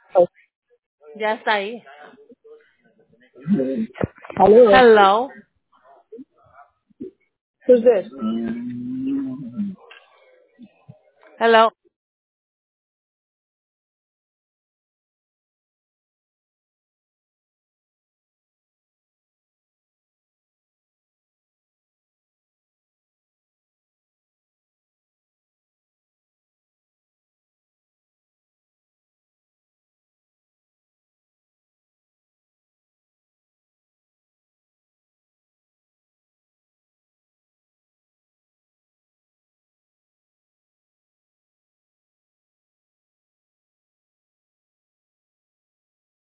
Oh, Ya está ahí. hello. Hello. Who's this? Hello.